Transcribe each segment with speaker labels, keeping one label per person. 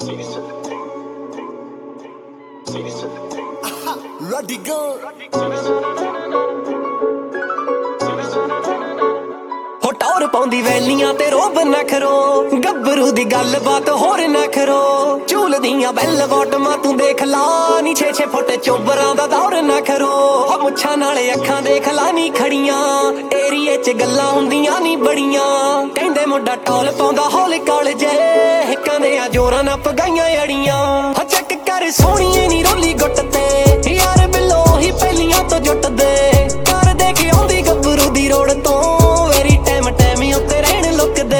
Speaker 1: Ready go. ਹੋ ਟੌਰ ਪਾਉਂਦੀ ਵੈਲੀਆਂ ਤੇ ਰੋਬ ਨਾ ਖਰੋ, ਗੱਭਰੂ ਦੀ ਗੱਲਬਾਤ ਹੋਰ ਨਾ ਖਰੋ। ਝੂਲਦੀਆਂ ਬੈਲ ਬਾਟਮਾਂ ਤੂੰ ਦੇਖ ਲਾ ਨੀ, 6-6 ਫੁੱਟ ਚੋਬਰਾਂ ਦਾ ਦੌਰ ਨਾ ਖਰੋ। ਹੋ ਮੁੱਛਾਂ ਨਾਲੇ ਅੱਖਾਂ ਦੇਖ ਲਾ ਨੀ ਖੜੀਆਂ, ਏਰੀਏ 'ਚ ਗੱਲਾਂ ਹੁੰਦੀਆਂ ਨੀ ਬੜੀਆਂ। ਕਹਿੰਦੇ ਮੁੰਡਾ ਟੌਲ ਪਾਉਂਦਾ ਹੌਲ ਕਾਲਜੇ, ਹਿੱਕਾਂ ਦੇ ਆ ਜੋਰਾਂ ਨਾਲ ਪਗਾਈਆਂ ਅੜੀਆਂ। ਹੋ ਚੱਕ ਕਰ ਸੋਹਣੀਏ ਨੀ ਰੋਲੀ ਗੁੱਟ ਤੇ, ਯਾਰ ਬਿੱਲੋ ਹੀ ਪਹਿਲੀਆਂ ਤੋਂ ਜੁੱਟਦੇ। ਕਰ ਦੇ ਕੇ ਆਉਂਦੀ ਗੱਭਰੂ ਦੀ ਰੋੜ ਤੋਂ, ਵੇਰੀ ਟਾਈਮ ਟਾਈਮ ਉੱਤੇ ਰਹਿਣ ਲੁਕਦੇ।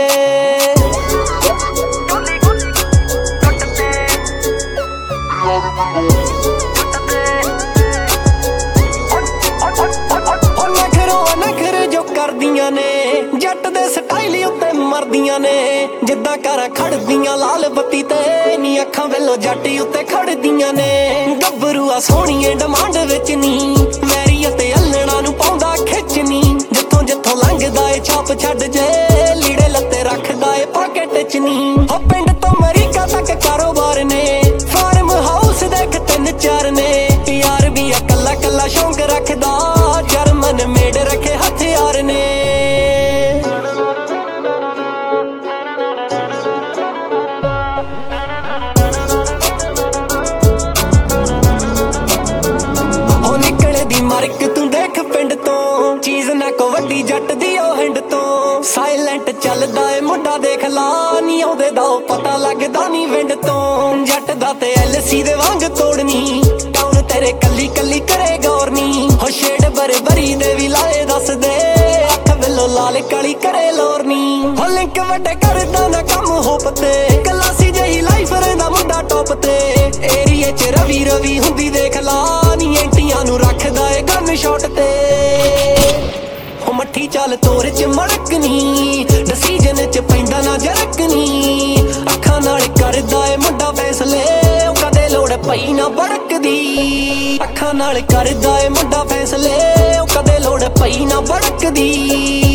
Speaker 1: ਨਖਰ ਜੋ ਕਰਦੀਆਂ ਨੇ, ਜੱਟ ਦੇ ਸਟਾਈਲ ਉੱਤੇ ਮਰਦੀਆਂ ਨੇ। ਜਿੱਦਾਂ ਕਾਰਾਂ ਖੜਦੀਆਂ ਲਾਲ ਬੱਤੀ ਤੇ, ਨੀ ਅੱਖਾਂ ਵੱਲੋਂ ਜੱਟ ਉੱਤੇ ਖੜਦੀਆਂ ਨੇ। ਗੱਭਰੂ ਆ ਸੋਹਣੀਏ ਡਿਮਾਂਡ ਵਿੱਚ ਨੀ, ਮੈਰੀ ਅਤੇ ਅਲਣਾ ਨੂੰ ਪਾਉਂਦਾ ਖਿੱਚ ਨੀ। ਜਿੱਥੋਂ ਜਿੱਥੋਂ ਲੰਘਦਾ ਏ ਛਾਪ ਛੱਡ ਜੇ, ਲੀੜੇ ਲੱਤੇ ਰੱਖਦਾ ਏ ਪਾਕਟ 'ਚ ਨੀ। ਹੋ ਪਿੰਡ ਤੋਂ ਅਮਰੀਕਾ ਤੱਕ ਕਾਰੋਬਾਰ ਨੇ, ਫਾਰਮ ਹਾਊਸ ਦੇਖ 3-4 ਨੇ। ਯਾਰ ਵੀ ਆ ਕੱਲਾ ਕੱਲਾ ਸ਼ੌਂਕ ਰੱਖਦਾ, ਜਰਮਨ ਮੇਡ ਰੱਖੇ ਹਥਿਆਰ ਨੇ। ਉਹ ਨਿਕਲੇ ਦੀ ਮਾਰਕ ਤੂੰ ਦੇਖ ਪਿੰਡ ਤੋਂ, ਚੀਜ਼ ਨਾ ਕੋ ਵੱਡੀ ਜੱਟ ਦੀ ਉਹ ਹਿੰਡ ਤੋਂ। ਸਾਇਲੈਂਟ ਚੱਲਦਾ ਏ ਮੁੰਡਾ ਦੇਖ ਲਾ ਨੀ, ਉਹਦੇ ਦਾ ਉਹ ਪਤਾ ਲੱਗਦਾ ਨੀ ਵਿੰਡ ਤੋਂ। ਜੱਟ ਦਾ ਤੇ LC ਦੇ ਵਾਂਗ ਤੋੜਨੀ, ਟਾਊਨ ਤੇਰੇ ਕੱਲੀ ਕੱਲੀ ਕਰੇ ਗੌਰ ਨੀ। ਹੋ ਸ਼ੇਡ ਬਰੀ ਦੇ ਵੀ ਲਾਏ ਦੱਸਦੇ, ਅੱਖ ਵੱਲੋਂ ਲਾਲ ਕਾਲੀ ਕਰੇ ਲੋਰ ਨੀ। ਹੋ ਲਿੰਕ ਵੱਡੇ ਕਰਦਾ ਨਾ ਕੰਮ ਹੋਪ ਤੇ, ਕਲਾਸੀ ਜਿਹੀ ਲਾਈਫ ਰਹਿੰਦਾ ਮੁੰਡਾ ਟੌਪ ਤੇ। ਏਰੀਏ 'ਚ ਰਵੀ ਹੁੰਦੀ ਦੇਖ ਲਾ ਨੀ, ਐਂਟੀਆਂ ਨੂੰ ਰੱਖਦਾ ਏ ਗਨ ਸ਼ਾਟ ਤੇ। ਹੋ ਮੱਠੀ ਚਾਲ ਤੋਰ 'ਚ ਮੜਕ ਨੀ, ਡਿਸੀਜਨ 'ਚ ਪੈਂਦਾ ਨਾ ਜਰਕ ਨੀ। ਅੱਖਾਂ ਨਾਲ ਕਰਦਾ ਏ ਮੁੰਡਾ ਫੈਸਲੇ, ਉਹ ਕਦੇ ਲੋੜ ਪਈ ਨਾ ਬੜਕਦੀ। ਅੱਖਾਂ ਨਾਲ ਕਰਦਾ ਏ ਮੁੰਡਾ ਫੈਸਲੇ, ਉਹ ਕਦੇ ਲੋੜ ਪਈ ਨਾ ਬੜਕਦੀ।